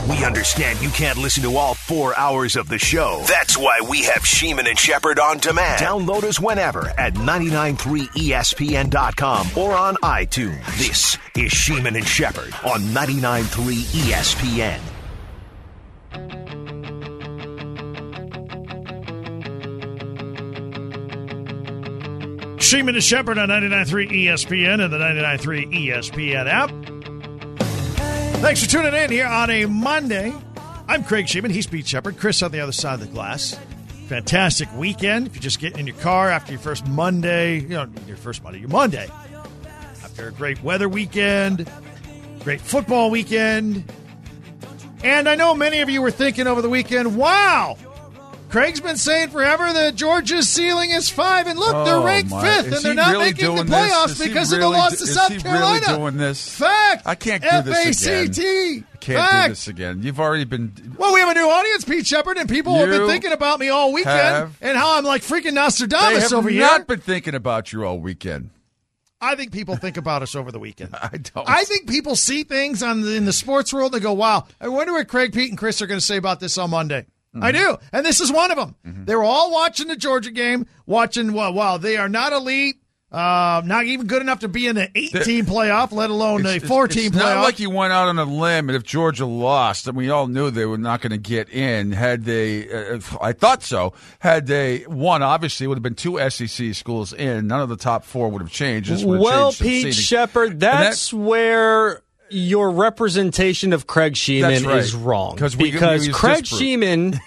We understand you can't listen to all 4 hours of the show. That's why we have Sheeman and Shepherd on demand. Download us whenever at 993ESPN.com or on iTunes. This is Sheeman and Shepherd on 99.3 ESPN. Sheeman and Shepherd on 99.3 ESPN and the 99.3 ESPN app. Thanks for tuning in here on a Monday. I'm Craig Sheeman. He's Pete Shepherd. Chris on the other side of the glass. Fantastic weekend. If you're just getting in your car after your first Monday, your Monday. After a great weather weekend, great football weekend. And I know many of you were thinking over the weekend, wow, Craig's been saying forever that Georgia's ceiling is 5, and look, they're ranked 5th, and they're not making the playoffs because of the loss to South Carolina. Really doing this? Fact. I can't do this again. FACT. I can't do this again. You've already been... Well, we have a new audience, Pete Shepherd, and people have been thinking about me all weekend and how I'm like freaking Nostradamus over here. They have not been thinking about you all weekend. I think people think about us over the weekend. I don't. I think people see things in the sports world and they go, wow, I wonder what Craig, Pete, and Chris are going to say about this on Monday. Mm-hmm. I do. And this is one of them. Mm-hmm. They were all watching the Georgia game, watching, wow, they are not elite, not even good enough to be in the 8-team playoff, let alone a 4-team playoff. It's not like you went out on a limb, and if Georgia lost, and we all knew they were not going to get in, had they, I thought so, had they won, obviously it would have been 2 SEC schools in. None of the top 4 would have changed. Well, Pete Shepherd, that's where your representation of Craig Sheeman is wrong. Because Craig Sheeman,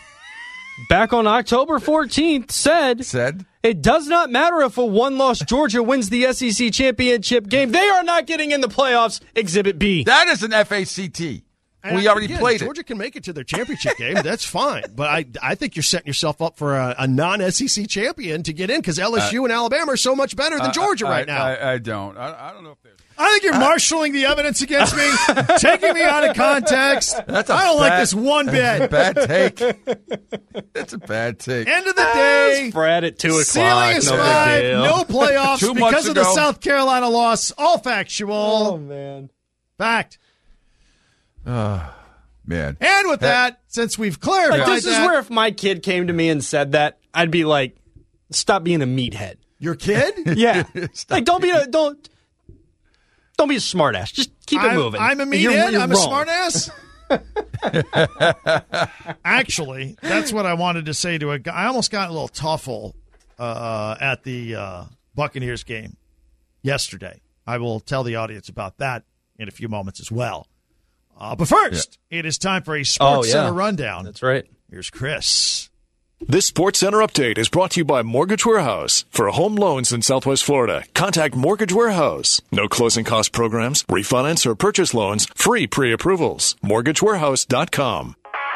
back on October 14th, said it does not matter if a one-loss Georgia wins the SEC championship game. They are not getting in the playoffs. Exhibit B. That is an FACT. We already played Georgia can make it to their championship game. That's fine. But I think you're setting yourself up for a non-SEC champion to get in because LSU and Alabama are so much better than Georgia right now. I don't. I don't know if there's... I think you're marshaling the evidence against me, taking me out of context. I don't like this one bit. Bad take. That's a bad take. End of the day. Spread at 2 o'clock. Ceiling is 5. No playoffs because of the South Carolina loss. All factual. Oh, man. Fact. Man. And with that, since we've clarified this is where if my kid came to me and said that, I'd be like, stop being a meathead. Your kid? Yeah. Like, don't be a smartass. Just keep it moving. I'm a meathead. I'm a smartass. Actually, that's what I wanted to say to a guy. I almost got a little tuffle at the Buccaneers game yesterday. I will tell the audience about that in a few moments as well. But first, it is time for a Sports Center rundown. That's right. Here's Chris. This Sports Center update is brought to you by Mortgage Warehouse. For home loans in Southwest Florida, contact Mortgage Warehouse. No closing cost programs, refinance or purchase loans, free pre-approvals. MortgageWarehouse.com.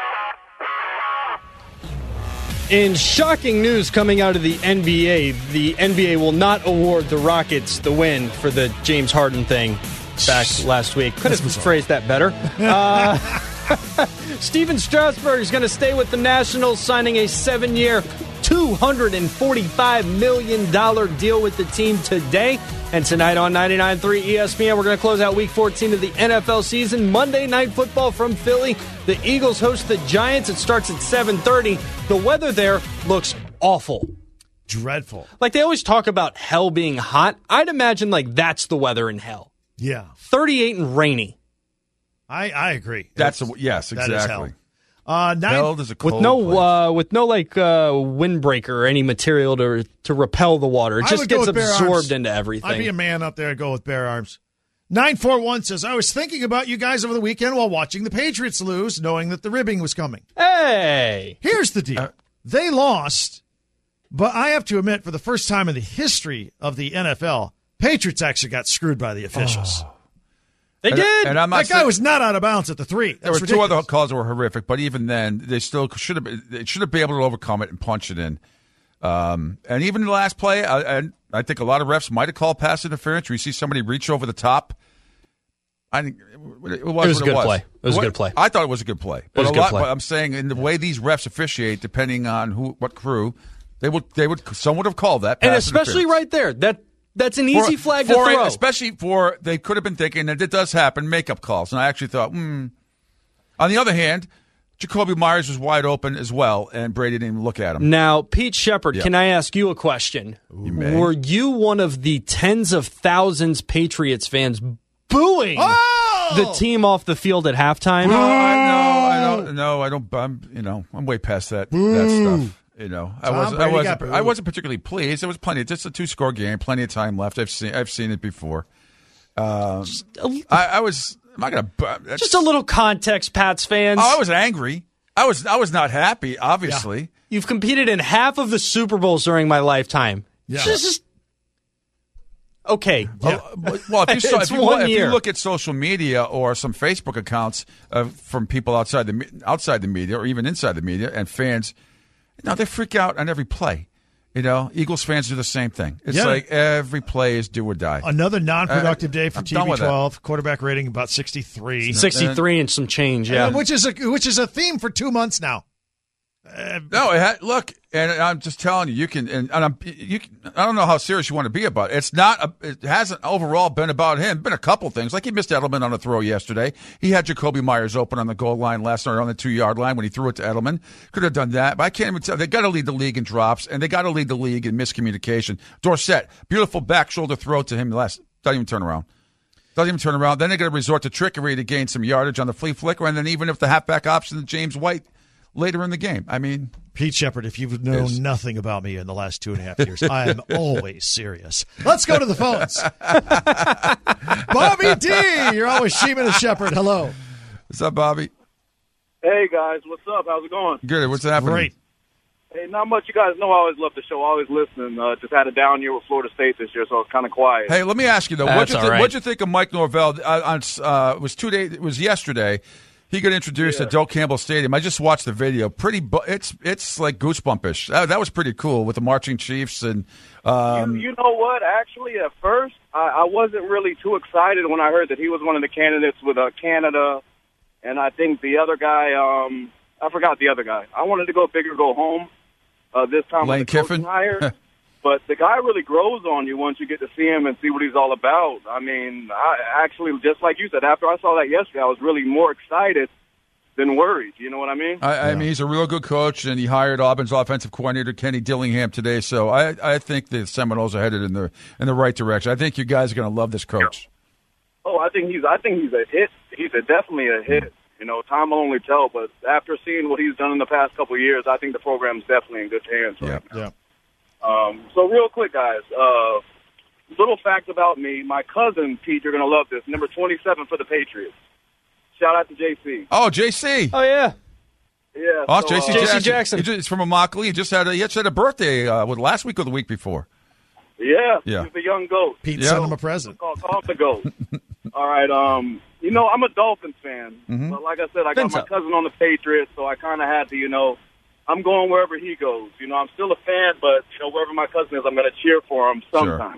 In shocking news coming out of the NBA will not award the Rockets the win for the James Harden thing back last week. Could have phrased that better. Steven Strasburg is going to stay with the Nationals, signing a 7-year, $245 million deal with the team today. And tonight on 99.3 ESPN, we're going to close out Week 14 of the NFL season. Monday Night Football from Philly. The Eagles host the Giants. It starts at 7:30. The weather there looks awful. Dreadful. Like they always talk about hell being hot. I'd imagine like that's the weather in hell. Yeah. 38 and rainy. I agree. Yes, exactly. That is hell. Hell is a cold with no windbreaker or any material to repel the water. It just gets absorbed into everything. I'd be a man up there and go with bare arms. 941 says, I was thinking about you guys over the weekend while watching the Patriots lose, knowing that the ribbing was coming. Hey! Here's the deal. They lost, but I have to admit, for the first time in the history of the NFL, Patriots actually got screwed by the officials. They did. And that guy was not out of bounds at the 3. There were ridiculous. 2 other calls that were horrific, but even then, they still should have been able to overcome it and punch it in. And even in the last play, I think a lot of refs might have called pass interference. You see somebody reach over the top. I think it was a good play. It was a good play. I thought it was a good play. But I'm saying in the way these refs officiate, depending on what crew, some would have called that pass and especially right there. That's an easy flag to throw. Especially they could have been thinking that it does happen, makeup calls. And I actually thought, On the other hand, Jacoby Myers was wide open as well, and Brady didn't even look at him. Now, Pete Shepard, Can I ask you a question? You may. Were you one of the tens of thousands Patriots fans booing the team off the field at halftime? No, I don't. I'm way past that stuff. I wasn't particularly pleased. There was just a 2-score game, plenty of time left. I've seen it before. I was. I'm not gonna. Just a little context, Pats fans. Oh, I was angry. I was not happy. Obviously, yeah. You've competed in half of the Super Bowls during my lifetime. Yeah. Just okay. Yeah. Well, if you look at social media or some Facebook accounts from people outside the media or even inside the media and fans, they freak out on every play. Eagles fans do the same thing. It's like every play is do or die. Another non-productive day for TB12. Quarterback rating about 63. 63 and some change, yeah. Which is a theme for 2 months now. Look, and I'm just telling you, you can. I don't know how serious you want to be about it. It hasn't overall been about him. Been a couple things, like he missed Edelman on a throw yesterday. He had Jacoby Myers open on the goal line last night on the 2-yard line when he threw it to Edelman. Could have done that, but I can't even tell. They got to lead the league in drops, and they got to lead the league in miscommunication. Dorsett, beautiful back shoulder throw to him doesn't even turn around. Then they got to resort to trickery to gain some yardage on the flea flicker, and then even if the halfback option is James White later in the game. I mean, Pete Shepard, if you've known nothing about me in the last 2.5 years, I am always serious. Let's go to the phones. Bobby D, you're always Sheeman and Shepard. Hello. What's up, Bobby? Hey, guys. What's up? How's it going? Good. What's happening? Great. Hey, not much. You guys know I always love the show. Always listening. Just had a down year with Florida State this year, so it's kind of quiet. Hey, let me ask you, though. What'd you think of Mike Norvell? It was yesterday. He got introduced at Doak Campbell Stadium. I just watched the video. It's like goosebumpish. That was pretty cool with the marching Chiefs and. You know what? Actually, at first, I wasn't really too excited when I heard that he was one of the candidates with Canada, and I think the other guy. I forgot the other guy. I wanted to go big or go home. This time, Lane with the Kiffin. But the guy really grows on you once you get to see him and see what he's all about. I mean, I actually, just like you said, after I saw that yesterday, I was really more excited than worried. You know what I mean? I mean, he's a real good coach, and he hired Auburn's offensive coordinator, Kenny Dillingham, today. So I think the Seminoles are headed in the right direction. I think you guys are going to love this coach. Oh, I think he's a hit. He's definitely a hit. Time will only tell. But after seeing what he's done in the past couple of years, I think the program's definitely in good hands right now. Yeah. So real quick, guys, little fact about me. My cousin, Pete, you're going to love this, number 27 for the Patriots. Shout out to JC. Oh, JC. Oh, yeah. Yeah. Oh, so, JC Jackson. He's from Immokalee. He just had a birthday last week or the week before. Yeah. He's the young GOAT. Pete sent him a present. Call the GOAT. All right. I'm a Dolphins fan. Mm-hmm. But like I said, I got my cousin on the Patriots, so I kind of had to, I'm going wherever he goes. I'm still a fan, but, wherever my cousin is, I'm going to cheer for him sometimes.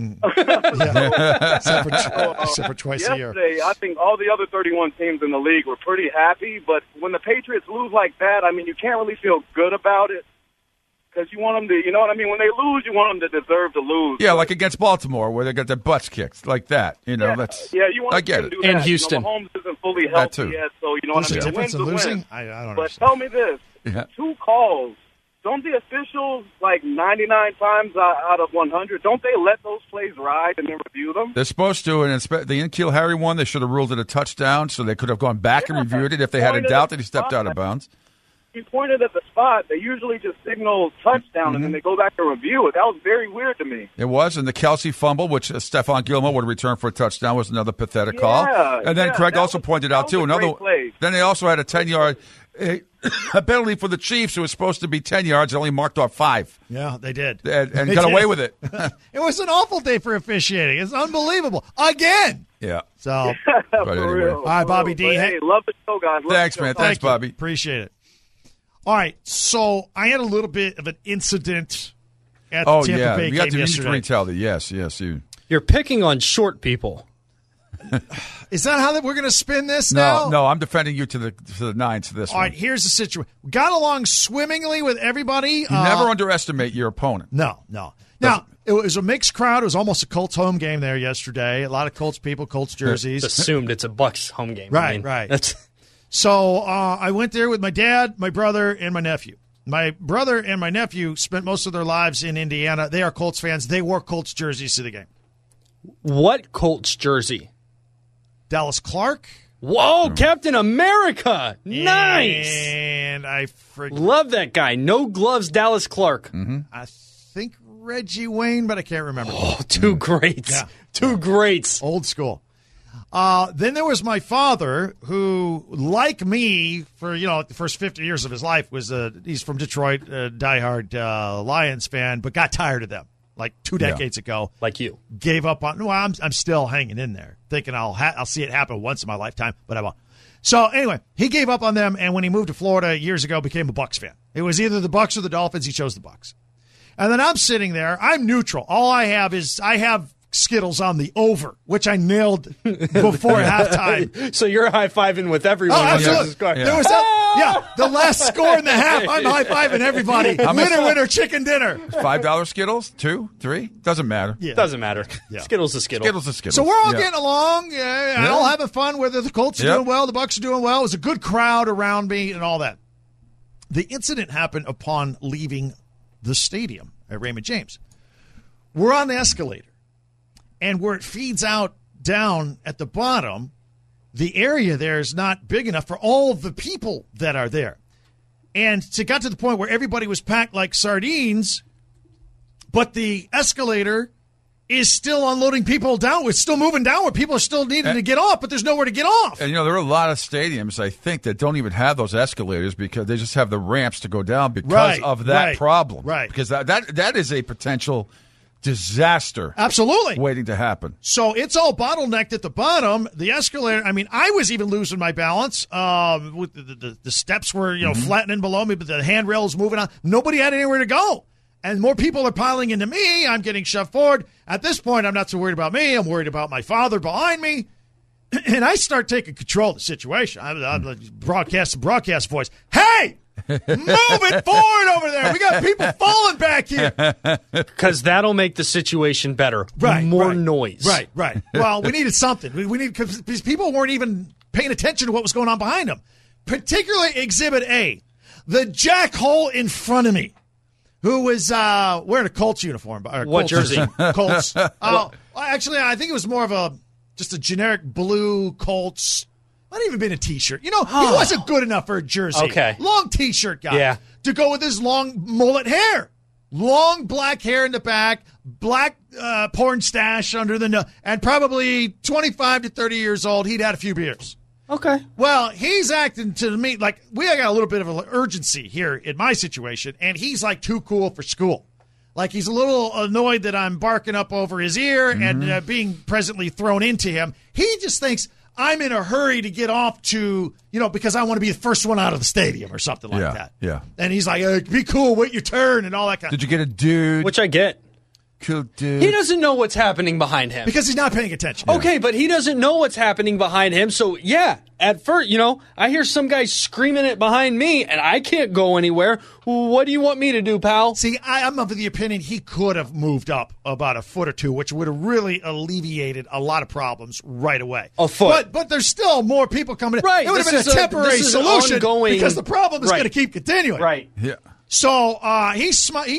Except for twice a year. Yesterday, I think all the other 31 teams in the league were pretty happy, but when the Patriots lose like that, I mean, you can't really feel good about it because you want them to, you know what I mean? When they lose, you want them to deserve to lose. Yeah, like against Baltimore where they got their butts kicked like that. You want I get it. To do that. And Houston. Mahomes isn't fully healthy yet, so you know what I mean? There's a difference in losing? I don't But understand. tell me this. Yeah. 2 calls. Don't the officials, 99 times out of 100, don't they let those plays ride and then review them? They're supposed to. And the N'Keal Harry one, they should have ruled it a touchdown, so they could have gone back and reviewed it if they had a doubt that he stepped out of bounds. He pointed at the spot. They usually just signal touchdown, and then they go back and review it. That was very weird to me. It was. And the Kelsey fumble, which Stephon Gilmore would return for a touchdown, was another pathetic call. And then Craig also pointed out, too, another. Then they also had a 10-yard a penalty for the Chiefs. It was supposed to be 10 yards. They only marked off 5. Yeah, they did. And got away with it. It was an awful day for officiating. It's unbelievable. Again. Yeah. So, but anyway. All right, Bobby D. Hey, love the show, guys. Thanks, man. Thanks, Bobby. Appreciate it. All right, so I had a little bit of an incident at the Tampa Bay game yesterday. You retell that. Yes. You're picking on short people. Is that how we're going to spin this now? No, I'm defending you to the nines to this one. All right, here's the situation. We got along swimmingly with everybody. You never underestimate your opponent. No. Now, it was a mixed crowd. It was almost a Colts home game there yesterday. A lot of Colts people, Colts jerseys. Assumed it's a Bucs home game. Right. So I went there with my dad, my brother, and my nephew. My brother and my nephew spent most of their lives in Indiana. They are Colts fans. They wore Colts jerseys to the game. What Colts jersey? Dallas Clark. Whoa, Captain America. Nice. And I forget. Love that guy. No gloves, Dallas Clark. Mm-hmm. I think Reggie Wayne, but I can't remember. Oh, two greats. Yeah. Two greats. Old school. Then there was my father, who, like me, for the first 50 years of his life, he's from Detroit, diehard Lions fan, but got tired of them like 2 decades ago. Like you, gave up on. Well, I'm still hanging in there, thinking I'll see it happen once in my lifetime, but I won't. So anyway, he gave up on them, and when he moved to Florida years ago, became a Bucs fan. It was either the Bucs or the Dolphins. He chose the Bucs, and then I'm sitting there. I'm neutral. All I have is Skittles on the over, which I nailed before halftime. So you're high-fiving with everyone. Oh, absolutely. Yeah. There was the last score in the half. I'm high-fiving everybody. Winner, chicken dinner. $5 Skittles? 2? 3? Doesn't matter. Yeah. Doesn't matter. Yeah. Skittles is Skittles. Skittles is Skittles. So we're all getting along. All having fun. Whether the Colts are doing well, the Bucs are doing well. It was a good crowd around me and all that. The incident happened upon leaving the stadium at Raymond James. We're on the escalator. And where it feeds out down at the bottom, the area there is not big enough for all of the people that are there. And it got to the point where everybody was packed like sardines, but the escalator is still unloading people downward, still moving downward. People are still needing to get off, but there's nowhere to get off. And, there are a lot of stadiums, I think, that don't even have those escalators because they just have the ramps to go down because of that problem. Right. Because that is a potential disaster. Absolutely. Waiting to happen. So it's all bottlenecked at the bottom. The escalator, I was even losing my balance. With the steps were, flattening below me, but the handrail was moving on. Nobody had anywhere to go. And more people are piling into me. I'm getting shoved forward. At this point, I'm not so worried about me. I'm worried about my father behind me. And I start taking control of the situation. I'm broadcast voice. Hey! Move it forward over there. We got people falling back here. Because that'll make the situation better. Right. More noise. Right. Well, we needed something. Because people weren't even paying attention to what was going on behind them. Particularly Exhibit A. The jackhole in front of me, who was wearing a Colts uniform. What jersey? Colts. Actually, I think it was more of just a generic blue Colts. Might even been a T-shirt. He wasn't good enough for a jersey. Okay. Long T-shirt guy. To go with his long mullet hair. Long black hair in the back, black porn stash under the nose, and probably 25 to 30 years old. He'd had a few beers. Okay. Well, he's acting to me like we got a little bit of an urgency here in my situation, and he's like too cool for school. Like he's a little annoyed that I'm barking up over his ear and being presently thrown into him. He just thinks I'm in a hurry to get off to, because I want to be the first one out of the stadium or something like that. Yeah. And he's like, be cool, wait your turn and all that kind of stuff. Did you get a dude? Which I get. Cool dude. He doesn't know what's happening behind him. Because he's not paying attention. Okay, but he doesn't know what's happening behind him. So, at first, I hear some guy screaming it behind me, and I can't go anywhere. What do you want me to do, pal? See, I'm of the opinion he could have moved up about a foot or two, which would have really alleviated a lot of problems right away. A foot. But there's still more people coming in. Right. It would have been a temporary solution because the problem is going to keep continuing. Right. Yeah. So he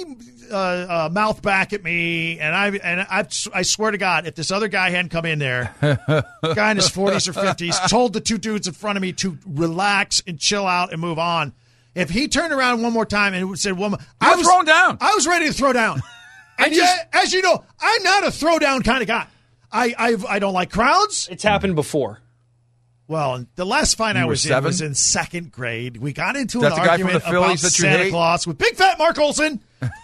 mouthed back at me, and I swear to God, if this other guy hadn't come in there, guy in his 40s or 50s, told the two dudes in front of me to relax and chill out and move on. If he turned around one more time and said one more, I was thrown down. I was ready to throw down. And as you know, I'm not a throw down kind of guy. I don't like crowds. It's happened before. Well, the last fight I was in was in second grade. We got into an argument about Santa Claus with Big Fat Mark Olson.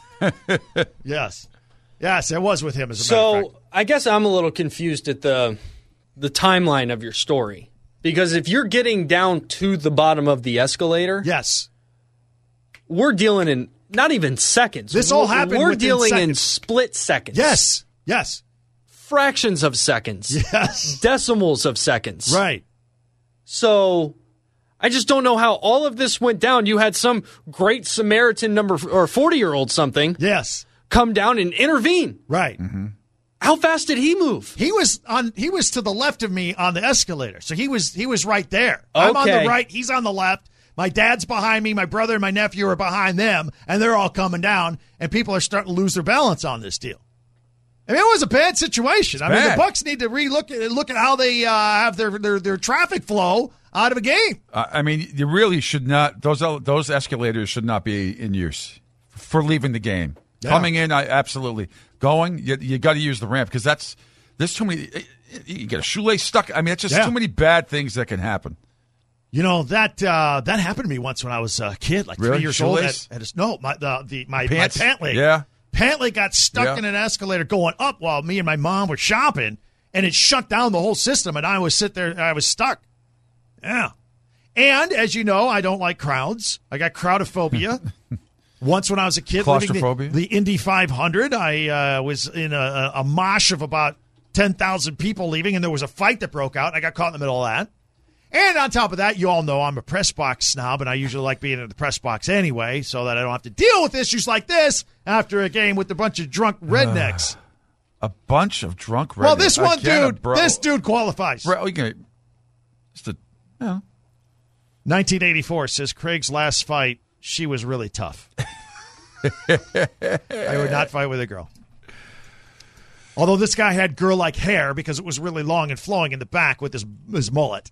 Yes, it was with him. As a matter of fact. So I guess I'm a little confused at the timeline of your story because if you're getting down to the bottom of the escalator, yes, we're dealing in not even seconds. This all happened. We're dealing seconds. in split seconds. Yes, fractions of seconds. Yes, decimals of seconds. Right. So I just don't know how all of this went down. You had some great Samaritan 40-year-old something. Yes. Come down and intervene. Right. Mm-hmm. How fast did he move? He was to the left of me on the escalator, so he was right there. Okay. I'm on the right, he's on the left. My dad's behind me. My brother and my nephew are behind them, and they're all coming down. And people are starting to lose their balance on this deal. I mean, it was a bad situation. I mean, the Bucks need to look at how they have their traffic flow out of a game. I mean, you really should not. Those escalators should not be in use for leaving the game. Yeah. Coming in, absolutely. Going, you got to use the ramp because there's too many. You get a shoelace stuck. I mean, it's just too many bad things that can happen. You know, that happened to me once when I was a kid, like 3 years old. My pant leg. Yeah. Pant leg got stuck in an escalator going up while me and my mom were shopping, and it shut down the whole system, and I was stuck. Yeah. And, as you know, I don't like crowds. I got crowdophobia. Once when I was a kid, claustrophobia. The Indy 500, I was in a mosh of about 10,000 people leaving, and there was a fight that broke out, and I got caught in the middle of that. And on top of that, you all know I'm a press box snob, and I usually like being in the press box anyway so that I don't have to deal with issues like this after a game with a bunch of drunk rednecks. A bunch of drunk rednecks? Well, this dude qualifies. 1984 says Craig's last fight, she was really tough. I would not fight with a girl. Although this guy had girl-like hair because it was really long and flowing in the back with his mullet.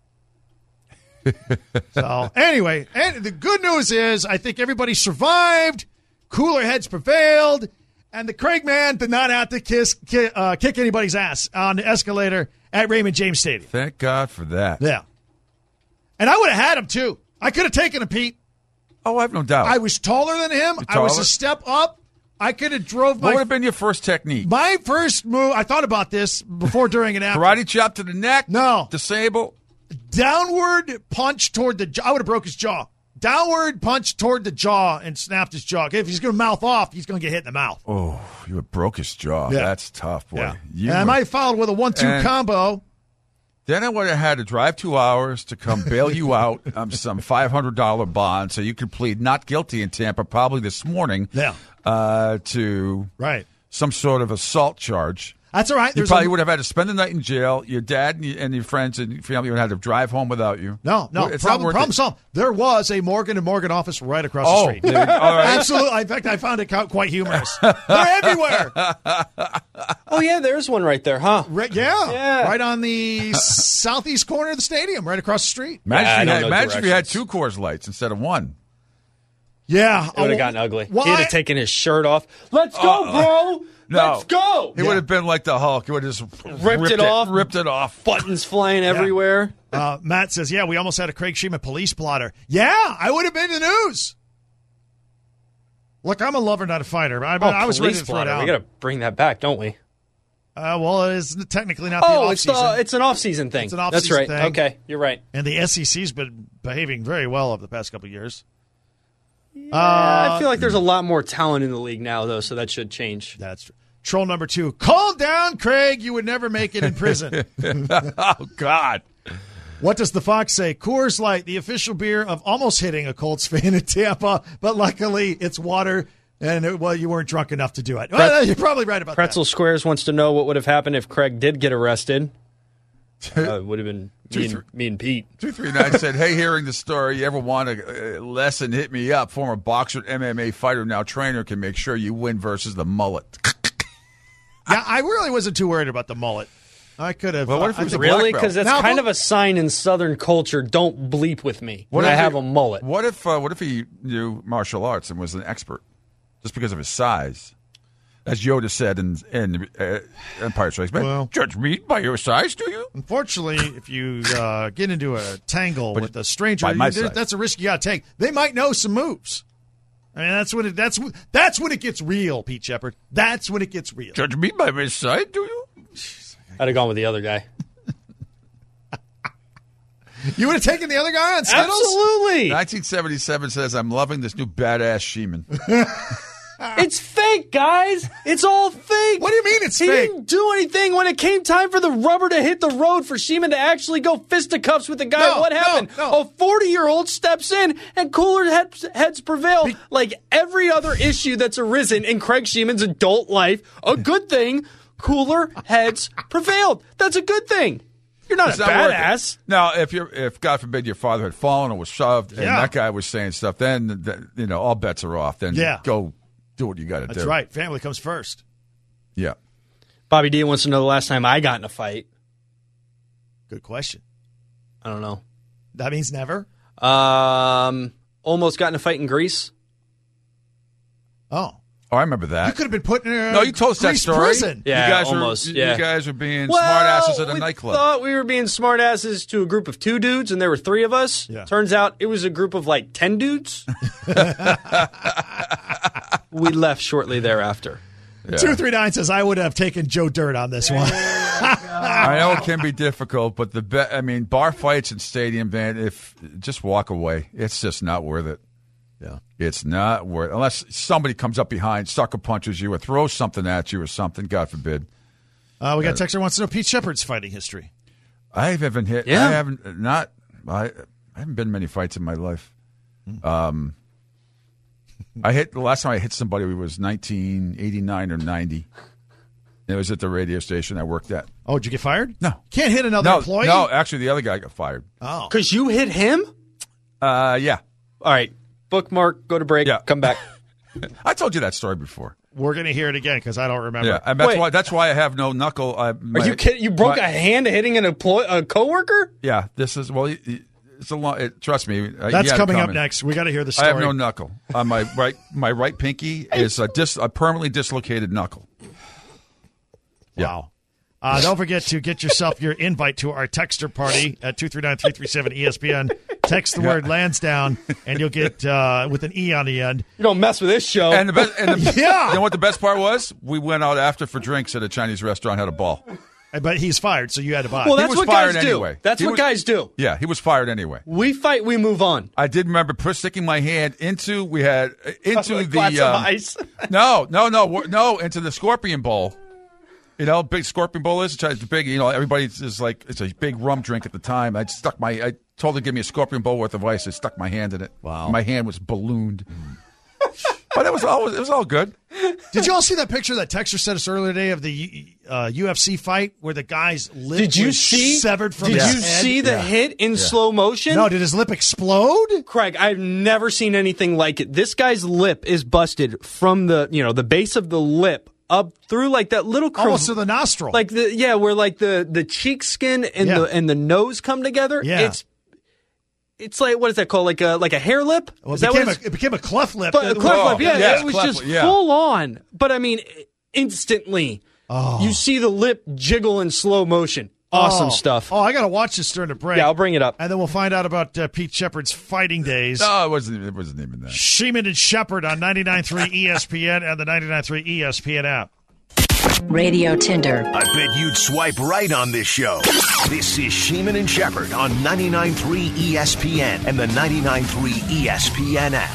So, anyway, and the good news is I think everybody survived, cooler heads prevailed, and the Craig man did not have to kick anybody's ass on the escalator at Raymond James Stadium. Thank God for that. Yeah. And I would have had him, too. I could have taken him, Pete. Oh, I have no doubt. I was taller than him. I was a step up. I could have drove What would have been your first technique? My first move, I thought about this before, during, and after. Karate chop to the neck? No. Disable? Downward punch toward the jaw. I would have broke his jaw. Downward punch toward the jaw and snapped his jaw. If he's going to mouth off, he's going to get hit in the mouth. Oh, you would broke his jaw. Yeah. That's tough, boy. Yeah. And I might have followed with a 1-2 combo. Then I would have had to drive 2 hours to come bail you out on some $500 bond so you could plead not guilty in Tampa probably this morning to some sort of assault charge. That's all right. You probably would have had to spend the night in jail. Your dad and your friends and your family would have had to drive home without you. No. Problem solved. There was a Morgan & Morgan office right across the street. All right. Absolutely. In fact, I found it quite humorous. They're everywhere. Oh, yeah, there's one right there, huh? Yeah. Right on the southeast corner of the stadium, right across the street. Imagine if you had 2 Coors Lights instead of 1. Yeah. It would have gotten ugly. He'd have taken his shirt off. Let's go, bro. No. Let's go. He would have been like the Hulk. He would have just ripped it off. Buttons flying everywhere. Matt says, we almost had a Craig Sheeman police blotter. Yeah, I would have been in the news. Look, I'm a lover, not a fighter. I was ready to throw it out. We got to bring that back, don't we? Well, it's technically not the off-season. It's an off-season thing. It's an off-season thing. That's right. Okay, you're right. And the SEC's been behaving very well over the past couple of years. I feel like there's a lot more talent in the league now, though, so that should change. That's true. Troll number 2. Calm down, Craig. You would never make it in prison. Oh, God. What does the Fox say? Coors Light, the official beer of almost hitting a Colts fan in Tampa, but luckily it's water, and you weren't drunk enough to do it. Well, you're probably right about Pretzel Squares wants to know what would have happened if Craig did get arrested. It would have been me and Pete. 239 said, hey, hearing the story, you ever want a lesson, hit me up. Former boxer, MMA fighter, now trainer, can make sure you win versus the mullet. Yeah, I really wasn't too worried about the mullet. I could have. Well, what if it was really? Because that's kind of a sign in Southern culture. Don't bleep with me when I have a mullet. What if he knew martial arts and was an expert just because of his size? As Yoda said in Empire Strikes Back, well, judge me by your size, do you? Unfortunately, if you get into a tangle with a stranger, that's a risk you got to take. They might know some moves. I mean, that's when it gets real, Pete Shepard. That's when it gets real. Judge me by my side, do you? I'd have gone with the other guy. You would have taken the other guy on Skittles? Absolutely. 1977 says, I'm loving this new badass Sheeman. It's fake, guys. It's all fake. What do you mean it's fake? He didn't do anything when it came time for the rubber to hit the road for Sheeman to actually go fisticuffs with the guy. What happened? A 40-year-old steps in and cooler heads prevail. Like every other issue that's arisen in Craig Sheeman's adult life, a good thing. Cooler heads prevailed. That's a good thing. You're not a badass. Now, if God forbid your father had fallen or was shoved, and that guy was saying stuff, then all bets are off. Then go do what you got to do. That's right. Family comes first. Yeah. Bobby D wants to know the last time I got in a fight. Good question. I don't know. That means never? Almost got in a fight in Greece. Oh, I remember that. You could have been put in a No, you told us that story. Prison. Yeah, you guys almost. You guys were being smartasses at a nightclub. We thought we were being smartasses to a group of 2 dudes, and there were 3 of us. Yeah. Turns out it was a group of 10 dudes. We left shortly thereafter. Yeah. 239 says, I would have taken Joe Dirt on this one. I know it can be difficult, but bar fights and stadium just walk away. It's just not worth it. Yeah. It's not worth it. Unless somebody comes up behind, sucker punches you, or throws something at you or something, God forbid. We got a texter who wants to know Pete Shepard's fighting history. I haven't hit. Yeah. I haven't been in many fights in my life. The last time I hit somebody was 1989 or 90. It was at the radio station I worked at. Oh, did you get fired? No. Can't hit another employee? No, actually, the other guy got fired. Oh. Because you hit him? Yeah. All right. Bookmark, go to break, come back. I told you that story before. We're going to hear it again because I don't remember. Yeah, and that's why I have no knuckle. Are you kidding? You broke a hand hitting a coworker? Yeah, this is, it's a long, trust me. That's coming up next. We got to hear the story. I have no knuckle. On my right pinky is a permanently dislocated knuckle. Wow. Don't forget to get yourself your invite to our texter party at 239-337-ESPN. Text the word Lansdowne, and you'll get with an E on the end. You don't mess with this show. And you know what the best part was? We went out after for drinks at a Chinese restaurant, had a ball. But he's fired, so you had to buy. Well, that's what guys do. Anyway. That's what guys do. Yeah, he was fired anyway. We fight, we move on. I did remember sticking my hand into the glass of ice. No, into the Scorpion Bowl. You know, big Scorpion Bowl is it's big. You know, everybody is like it's a big rum drink at the time. I told her to give me a Scorpion Bowl worth of ice. I stuck my hand in it. Wow, my hand was ballooned. But it was all good. Did you all see that picture that Texter sent us earlier today of the UFC fight where the guy's lip severed from his head? Did you see the hit in slow motion? No, did his lip explode? Craig, I've never seen anything like it. This guy's lip is busted from the base of the lip up through that little almost to the nostril. Where the cheek skin and the nose come together. Yeah. It's like, what is that called? Like a hair lip? Well, it became a cleft lip. But, cleft lip, it was just full on. But I mean, instantly, you see the lip jiggle in slow motion. Awesome stuff. Oh, I got to watch this during the break. Yeah, I'll bring it up. And then we'll find out about Pete Shepard's fighting days. No, it wasn't even that. Sheeman and Shepard on 99.3 ESPN and the 99.3 ESPN app. Radio Tinder. I bet you'd swipe right on this show. This is Sheeman and Shepard on 99.3 ESPN and the 99.3 ESPN app.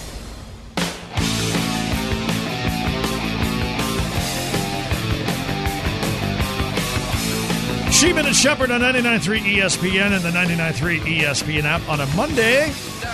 Sheeman and Shepard on 99.3 ESPN and the 99.3 ESPN app on a Monday.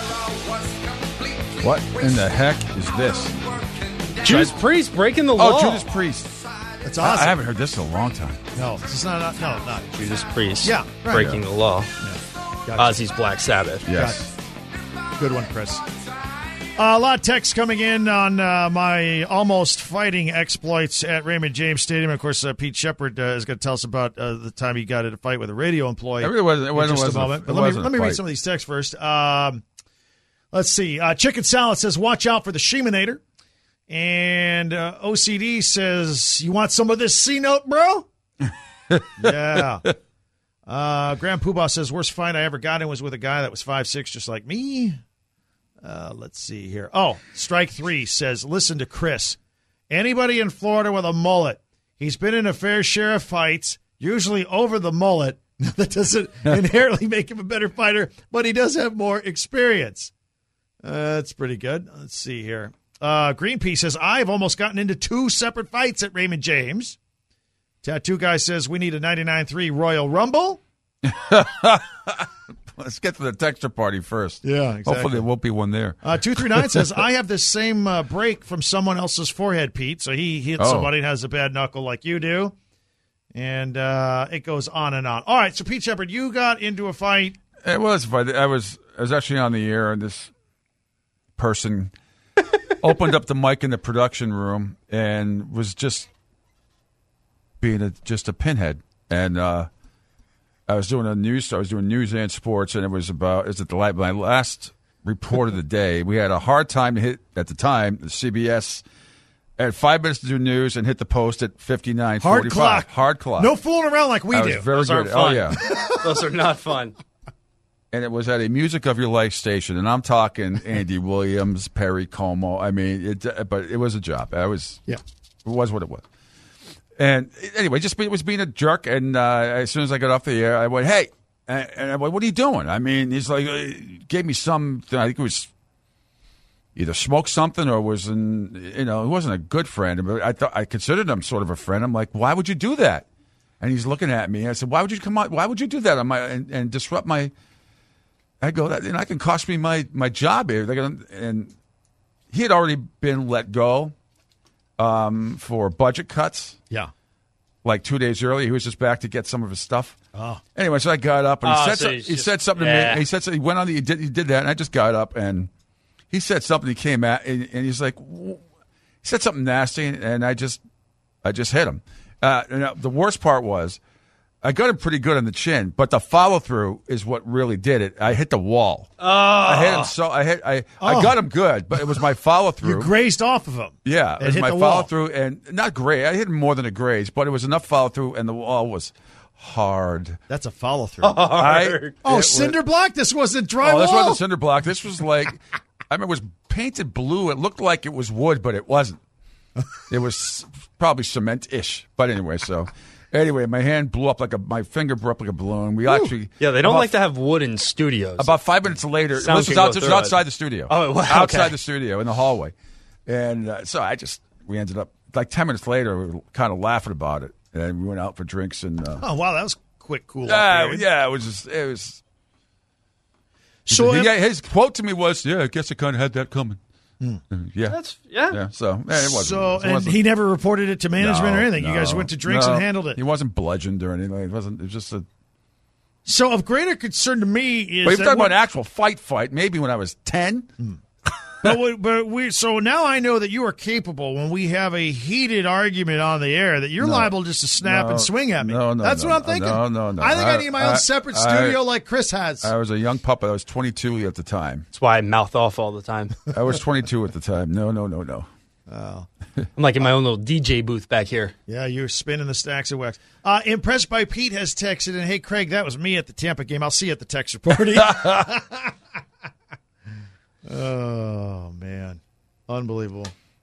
What in the heck is this? Judas Priest breaking the law. Oh, Judas Priest. That's awesome. I haven't heard this in a long time. No, this is not Judas Priest. Yeah, right. Breaking the law. Yeah. Gotcha. Ozzy's Black Sabbath. Yes. Gotcha. Good one, Chris. A lot of texts coming in on my almost fighting exploits at Raymond James Stadium. Of course, Pete Shepard is going to tell us about the time he got in a fight with a radio employee. It really wasn't a moment. But let me read some of these texts first. Let's see. Chicken Salad says, watch out for the Sheemanator. And OCD says, you want some of this C-note, bro? Yeah. Graham Poobah says, worst fight I ever got in was with a guy that was 5'6", just like me. Let's see here. Oh, Strike 3 says, listen to Chris. Anybody in Florida with a mullet, he's been in a fair share of fights, usually over the mullet. That doesn't inherently make him a better fighter, but he does have more experience. That's pretty good. Let's see here. Greenpeace says, I've almost gotten into 2 separate fights at Raymond James. Tattoo Guy says, we need a 99.3 Royal Rumble. Let's get to the texture party first. Yeah, exactly. Hopefully there won't be one there. 239 says, I have this same break from someone else's forehead, Pete. So he hit somebody and has a bad knuckle like you do. And it goes on and on. All right, so Pete Shepard, you got into a fight. It was a fight. I was actually on the air, and this person opened up the mic in the production room and was just being just a pinhead. And I was doing news and sports, and it was my last report of the day. We had a hard time to hit at the time. The CBS had 5 minutes to do news and hit the post at 59:45. Hard clock. No fooling around like we do. Very Those good. aren't fun. Oh yeah, those are not fun. And it was at a Music of Your Life station, and I'm talking Andy Williams, Perry Como. I mean, but it was a job. It was what it was. And anyway, it was being a jerk. And as soon as I got off the air, I went, "Hey," and I went, "What are you doing?" I mean, he's like, gave me some. I think it was either smoked something or was he wasn't a good friend, but I considered him sort of a friend. I'm like, "Why would you do that?" And he's looking at me. I said, "Why would you come out? Why would you do that and disrupt my?" I go, that can cost me my job here. And he had already been let go for budget cuts. Yeah. Like 2 days earlier. He was just back to get some of his stuff. Oh. Anyway, so I got up and he said something to me. He said something. He went on. He did that, and I just got up and he said something. He came at and he's like, he said something nasty, and I just hit him. And the worst part was, I got him pretty good on the chin, but the follow through is what really did it. I hit the wall. Oh. I hit him I got him good, but it was my follow through. You grazed off of him. Yeah, it was my follow through, and not graze. I hit him more than a graze, but it was enough follow through, and the wall was hard. That's a follow through. Cinder block. This wasn't drywall. Oh, this wasn't cinder block. This was like I remember it was painted blue. It looked like it was wood, but it wasn't. It was probably cement-ish. But anyway, Anyway, my hand blew up my finger blew up like a balloon. We actually they don't like to have wood in studios. About 5 minutes later, this was outside the studio. Oh, wow, outside the studio in the hallway, and so we ended up like 10 minutes later. We were kind of laughing about it, and we went out for drinks. And oh wow, that was quick, cool. Yeah, it was. So his quote to me was, "Yeah, I guess I kind of had that coming." Yeah. So it wasn't. He never reported it to management or anything. You guys went to drinks and handled it. He wasn't bludgeoned or anything. It was just a. So of greater concern to me is. But if you're talking about an actual fight, maybe when I was 10. So now I know that you are capable when we have a heated argument on the air that you're liable just to snap and swing at me. That's what I'm thinking. No. I think I need my own separate studio like Chris has. I was a young puppet. I was 22 at the time. That's why I mouth off all the time. I was 22 at the time. No. Oh. I'm like in my own little DJ booth back here. Yeah, you're spinning the stacks of wax. Impressed by Pete has texted, and hey, Craig, that was me at the Tampa game. I'll see you at the Texture party. Oh, man. Unbelievable.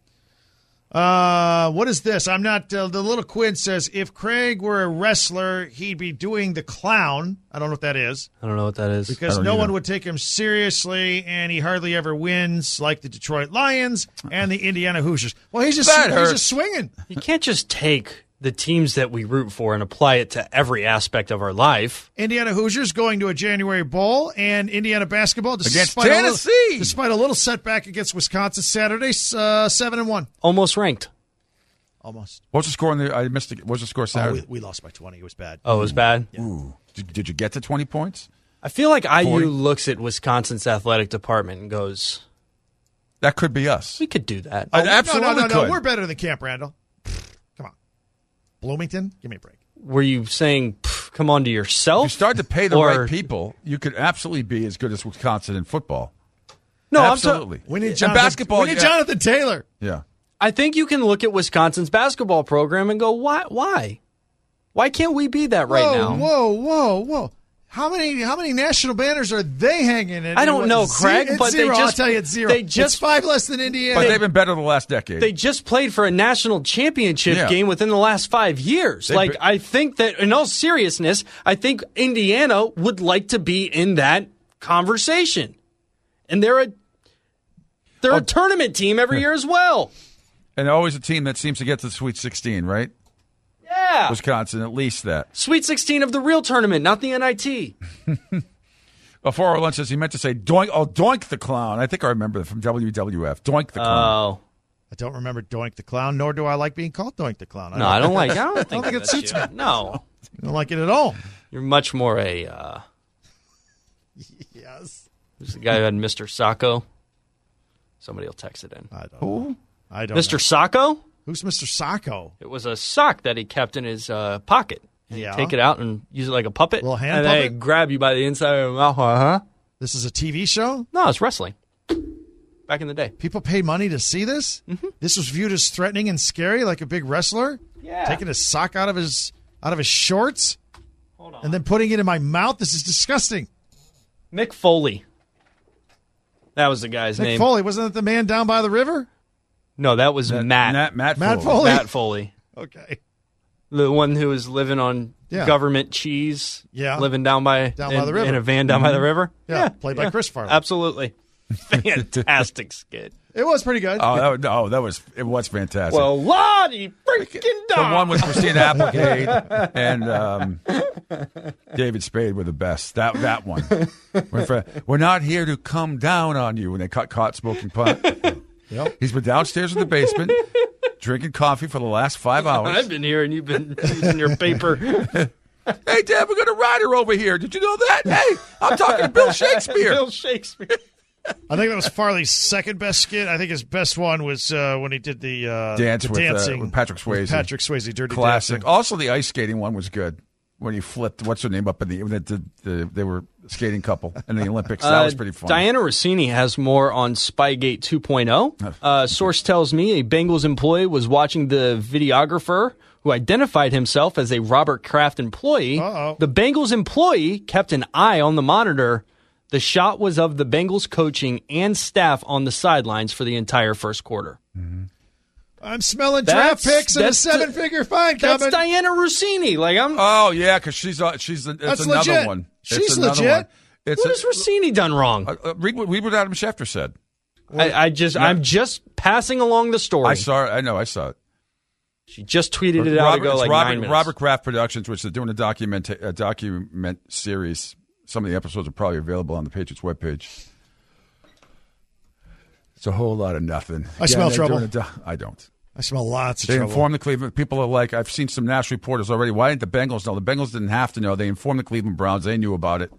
What is this? I'm not. The little Quid says, if Craig were a wrestler, he'd be doing the clown. I don't know what that is. I don't know what that is. Because no one would take him seriously, and he hardly ever wins, like the Detroit Lions and the Indiana Hoosiers. Well, he's just swinging. You can't just take the teams that we root for and apply it to every aspect of our life. Indiana Hoosiers going to a January bowl, and Indiana basketball against Tennessee, despite a little setback against Wisconsin Saturday, 7-1, almost ranked. Almost. What's the score on I missed it. What's the score Saturday? We lost by 20. It was bad. Oh, it was bad. Yeah. Ooh. Did you get to 20 points? I feel like 40? IU looks at Wisconsin's athletic department and goes, "That could be us. We could do that." Absolutely, no. We're better than Camp Randall. Bloomington? Give me a break. Were you saying, come on to yourself? If you start to pay the right people, you could absolutely be as good as Wisconsin in football. No, absolutely. We need basketball. We need Jonathan Taylor. Yeah. I think you can look at Wisconsin's basketball program and go, why? Why can't we be that right now? Whoa. How many national banners are they hanging in? I don't know, Craig, but zero. I'll tell you it's zero. It's 5 less than Indiana. But they've been better the last decade. They just played for a national championship game within the last 5 years. I think that, in all seriousness, I think Indiana would like to be in that conversation. And they're a tournament team every year as well. And always a team that seems to get to the Sweet 16, right? Yeah. Wisconsin, at least that. Sweet 16 of the real tournament, not the NIT. Before our lunch says he meant to say Doink. Oh, Doink the Clown. I think I remember from WWF. Doink the Clown. Oh. I don't remember Doink the Clown, nor do I like being called Doink the Clown. I don't think it suits me. No. I don't like it at all. You're much more a... Yes. Who's the guy who had Mr. Sacco? Somebody will text it in. I don't know. Mr. Sacco? Who's Mr. Sacco? It was a sock that he kept in his pocket. Yeah. Take it out and use it like a puppet. Little hand and puppet? they grab you by the inside of the mouth. Uh-huh. This is a TV show? No, it's wrestling. Back in the day. People pay money to see this? Mm-hmm. This was viewed as threatening and scary, like a big wrestler? Yeah. Taking his sock out of his shorts? Hold on. And then putting it in my mouth? This is disgusting. Mick Foley. That was the guy's name. Mick Foley, wasn't that the man down by the river? No, that was Matt Foley. Matt Foley. Okay. The one who was living on government cheese. Yeah. Living down by the river. In a van down by the river. Yeah. Played by Chris Farley. Absolutely. Fantastic skit. It was pretty good. It was fantastic. Well, Lottie freaking dog. The one with Christina Applegate and David Spade were the best. That one. We're not here to come down on you when they caught smoking pot. Yep. He's been downstairs in the basement drinking coffee for the last 5 hours. I've been here and you've been using your paper. Hey, Dad, we got a writer over here. Did you know that? Hey, I'm talking to Bill Shakespeare. Bill Shakespeare. I think that was Farley's second best skit. I think his best one was when he did the dancing with Patrick Swayze. With Patrick Swayze, Dirty Classic. Dancing. Also, the ice skating one was good. When he flipped, what's her name up in they were a skating couple in the Olympics. That was pretty fun. Diana Rossini has more on Spygate 2.0. Source tells me a Bengals employee was watching the videographer who identified himself as a Robert Kraft employee. Uh-oh. The Bengals employee kept an eye on the monitor. The shot was of the Bengals coaching and staff on the sidelines for the entire first quarter. Mm-hmm. I'm smelling draft picks and a seven-figure fine coming. That's Diana Rossini. Oh yeah, because she's That's another legit. one. She's legit. What has Rossini done wrong? Read what Adam Schefter said. I'm just passing along the story. I saw it. I saw it. She just tweeted it out ago 9 minutes. Robert Kraft Productions, which they're doing a document series. Some of the episodes are probably available on the Patriots webpage. It's a whole lot of nothing. I smell trouble. I don't. I smell lots of trouble. They informed the Cleveland people are like, I've seen some national reporters already. Why didn't the Bengals know? The Bengals didn't have to know. They informed the Cleveland Browns. They knew about it.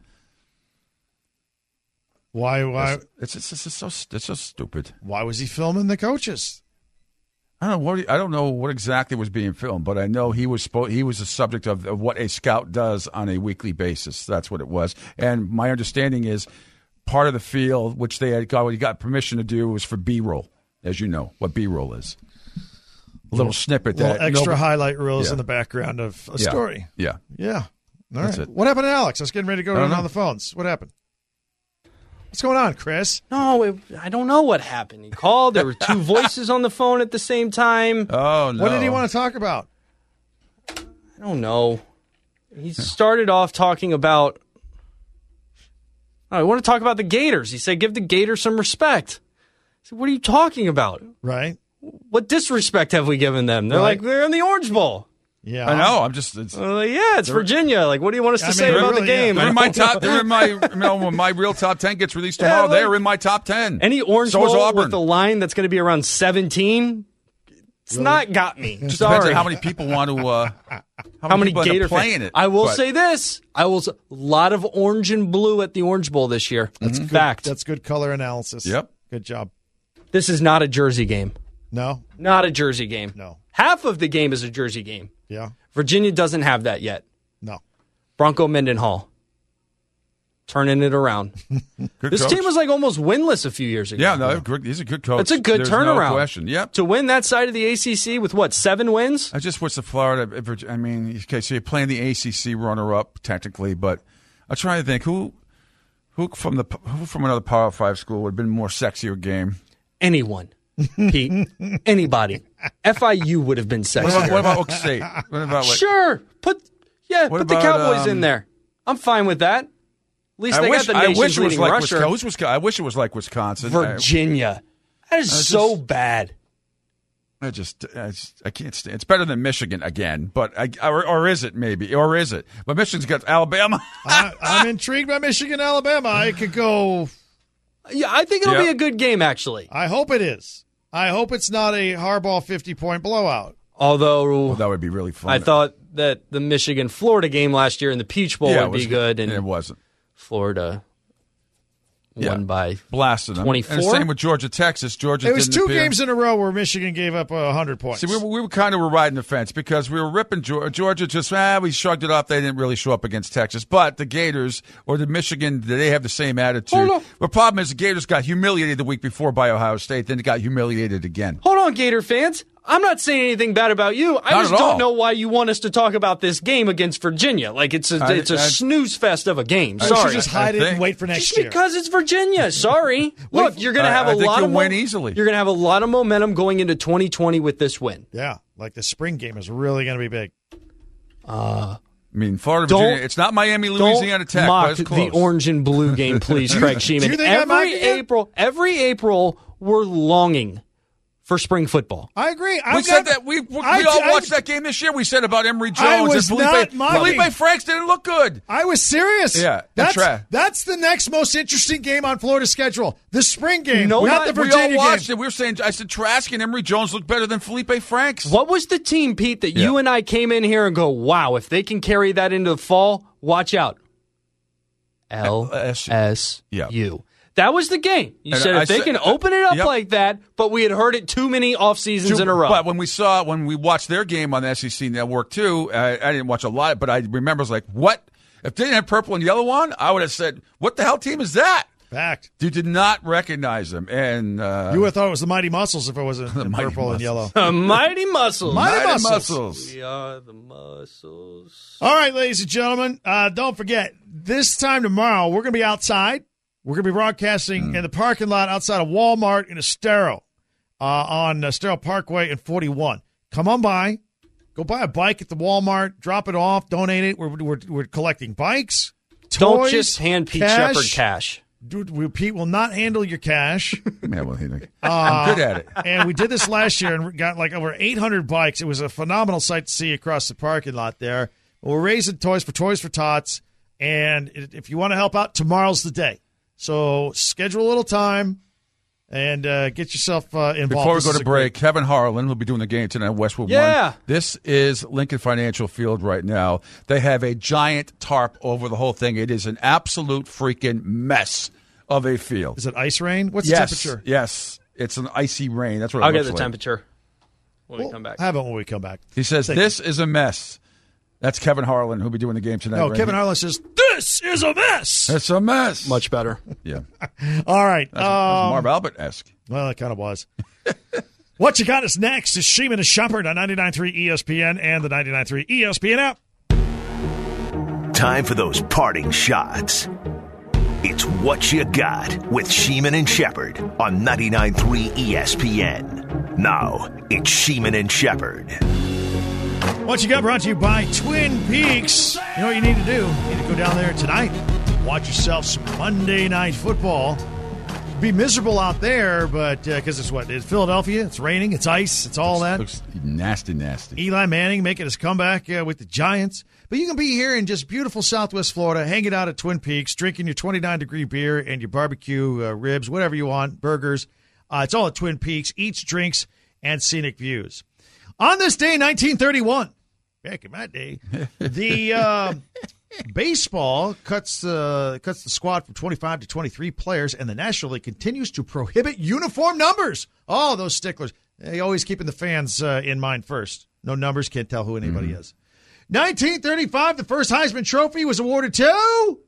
Why? It's so stupid. Why was he filming the coaches? I don't know what exactly was being filmed, but I know he was the subject of what a scout does on a weekly basis. That's what it was. And my understanding is part of the field, which they had got permission to do, was for B-roll, as you know what B-roll is. A little snippet. Extra highlight reels in the background of a story. Yeah. Yeah. All That's right. it. What happened to Alex? I was getting ready to go on the phones. What happened? What's going on, Chris? No, I don't know what happened. He called. There were two voices on the phone at the same time. Oh, no. What did he want to talk about? I don't know. He started off talking about... I want to talk about the Gators. He said, give the Gators some respect. I said, what are you talking about? Right. What disrespect have we given them? They're like, they're in the Orange Bowl. Yeah, I know. I'm just. It's Virginia. Like, what do you want us to say about the game? They're in my top. They're in my. When my real top 10 gets released tomorrow, they're in my top 10. Any Orange Bowl with the line that's going to be around 17, it's not got me. Just Sorry. depends on how many people want to. How many Gator playing it? I will say this: a lot of orange and blue at the Orange Bowl this year. That's fact. That's good color analysis. Yep. Good job. This is not a Jersey game. No. Not a Jersey game. No. Half of the game is a Jersey game. Yeah. Virginia doesn't have that yet. No. Bronco Mendenhall turning it around. This coach. team was like almost winless a few years ago. Yeah, no, he's a good coach. It's a good turnaround. No question. Yep. To win that side of the ACC with 7 wins? I just wish the Florida. I mean, okay, so you're playing the ACC runner-up technically, but I'm trying to think who from another Power 5 school would have been more sexier game. Anyone. Pete, anybody. FIU would have been sexier. What about Oak State? Sure. Put the Cowboys in there. I'm fine with that. At least they got the nation's leading rusher. I wish it was like Wisconsin. Virginia. That is so bad. I can't stand. It's better than Michigan again, but or is it maybe? Or is it? But Michigan's got Alabama. I'm intrigued by Michigan, Alabama. It could go. Yeah, I think it'll be a good game, actually. I hope it is. I hope it's not a Harbaugh 50-point blowout. Although that would be really fun. I thought that the Michigan-Florida game last year in the Peach Bowl would be good, and it wasn't. Florida won by blasted 24. And same with Georgia, Texas. Georgia. It was didn't 2 games in a row where Michigan gave up 100 points. See, we were kind of riding the fence because we were ripping Georgia. Just we shrugged it off. They didn't really show up against Texas, but the Gators or the Michigan, they have the same attitude. The problem is the Gators got humiliated the week before by Ohio State, then they got humiliated again. Hold on, Gator fans. I'm not saying anything bad about you. I just don't know why you want us to talk about this game against Virginia. Like it's a snooze fest of a game. Sorry, I should just hide it and wait for next year. Just because it's Virginia. Sorry. Look, you're going to have a lot of win easily. You're going to have a lot of momentum going into 2020 with this win. Yeah, like the spring game is really going to be big. I mean, Florida, Virginia. It's not Miami, Louisiana Tech. Don't mock but it's close. the orange and blue game, please, Craig Sheeman. Do you think every April, we're longing for spring football. I agree. We said that we all watched that game this year. We said about Emory Jones and Felipe Franks didn't look good. I was serious. Yeah, that's the next most interesting game on Florida's schedule. The spring game, not the Virginia game. We all watched it. We were saying, I said Trask and Emory Jones look better than Felipe Franks. What was the team, Pete, that you and I came in here and go, wow, if they can carry that into the fall, watch out. LSU. That was the game. You said if they can open it up like that, but we had heard it too many off seasons in a row. But when we watched their game on the SEC Network too, I didn't watch a lot, but I remember I was like, what? If they didn't have purple and yellow on, I would have said, what the hell team is that? Fact. You did not recognize them. And you would have thought it was the Mighty Muscles if it wasn't the purple and yellow. Mighty Muscles. Mighty Muscles. We are the Muscles. All right, ladies and gentlemen, don't forget, this time tomorrow, we're going to be outside. We're going to be broadcasting in the parking lot outside of Walmart in Estero on Estero Parkway and 41. Come on by. Go buy a bike at the Walmart. Drop it off. Donate it. We're collecting bikes, toys, don't just hand Pete Shepard cash. Dude, Pete will not handle your cash. I'm good at it. And we did this last year and got like over 800 bikes. It was a phenomenal sight to see across the parking lot there. We're raising toys for Tots. And if you want to help out, tomorrow's the day. So schedule a little time and get yourself involved. Before we go to break, Kevin Harlan will be doing the game tonight at Westwood 1. This is Lincoln Financial Field right now. They have a giant tarp over the whole thing. It is an absolute freaking mess of a field. Is it ice rain? What's the temperature? Yes. It's an icy rain. That's what I'll get the temperature when we come back. How about when we come back? He says, this is a mess. That's Kevin Harlan, who'll be doing the game tonight. No, Kevin Harlan says, this is a mess. It's a mess. Much better. Yeah. All right. That's Marv Albert-esque. Well, it kind of was. What you got us next is Sheeman and Shepard on 99.3 ESPN and the 99.3 ESPN app. Time for those parting shots. It's What You Got with Sheeman and Shepard on 99.3 ESPN. Now, it's Sheeman and Shepard. What You Got brought to you by Twin Peaks. You know what you need to do? You need to go down there tonight. Watch yourself some Monday Night Football. Be miserable out there, but because it's Philadelphia. It's raining. It's ice. It's all that. Looks nasty. Eli Manning making his comeback with the Giants. But you can be here in just beautiful Southwest Florida, hanging out at Twin Peaks, drinking your 29-degree beer and your barbecue ribs, whatever you want, burgers. It's all at Twin Peaks. Eats, drinks, and scenic views. On this day, 1931, back in my day, the baseball cuts the squad from 25 to 23 players, and the National League continues to prohibit uniform numbers. Oh, those sticklers. They always keeping the fans in mind first. No numbers, can't tell who anybody is. 1935, the first Heisman Trophy was awarded to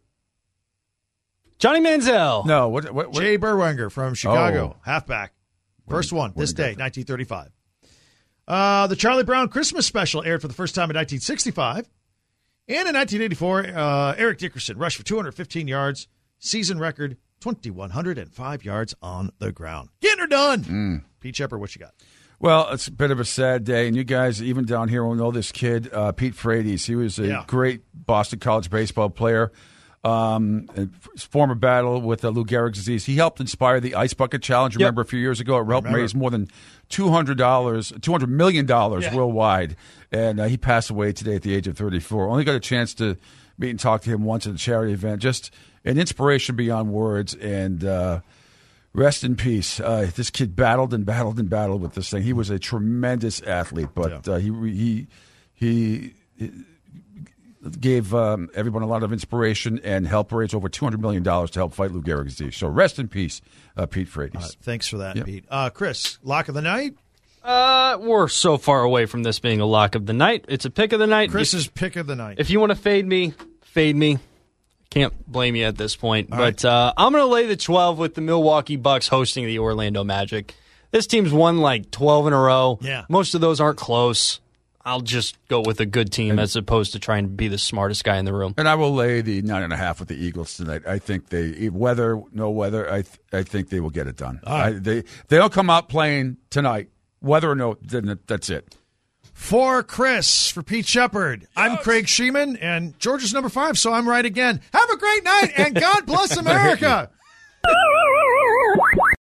Johnny Manziel. No, what? Jay Berwanger from Chicago, halfback. First one, this day, 1935. The Charlie Brown Christmas special aired for the first time in 1965. And in 1984, Eric Dickerson rushed for 215 yards, season record 2,105 yards on the ground. Getting her done. Pete Shepard, what you got? Well, it's a bit of a sad day, and you guys, even down here, will know this kid, Pete Frates. He was a great Boston College baseball player. His former battle with Lou Gehrig's disease. He helped inspire the Ice Bucket Challenge. Remember, a few years ago, it helped raise more than $200 million worldwide. And he passed away today at the age of 34. Only got a chance to meet and talk to him once at a charity event. Just an inspiration beyond words. And rest in peace. This kid battled and battled and battled with this thing. He was a tremendous athlete, but he gave everyone a lot of inspiration and helped raise over $200 million to help fight Lou Gehrig's disease. So rest in peace, Pete Frates. Thanks for that, Pete. Chris, lock of the night? We're so far away from this being a lock of the night. It's a pick of the night. Chris's pick of the night. If you want to fade me, fade me. Can't blame you at this point. But I'm going to lay the 12 with the Milwaukee Bucks hosting the Orlando Magic. This team's won like 12 in a row. Yeah. Most of those aren't close. I'll just go with a good team as opposed to trying to be the smartest guy in the room. And I will lay the 9.5 with the Eagles tonight. I think weather, no weather, I think they will get it done. They don't come out playing tonight. Whether or no, then that's it. For Chris, for Pete Shepard, I'm Craig Sheeman, and George is number 5, so I'm right again. Have a great night, and God bless America.